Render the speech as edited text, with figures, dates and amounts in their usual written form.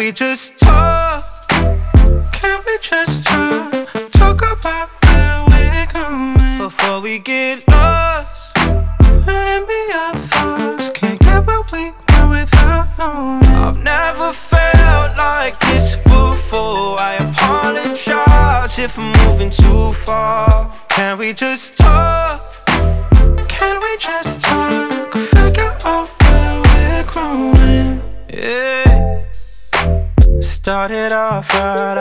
we just talk? Can we just talk? Talk about where we're going before we get lost. Let me our thoughts. Can't get what we want without knowing. I've never felt like this before. I apologize if I'm moving too far. Can we just talk? Can we just talk? Figure out where we're growing. Yeah. Started off right.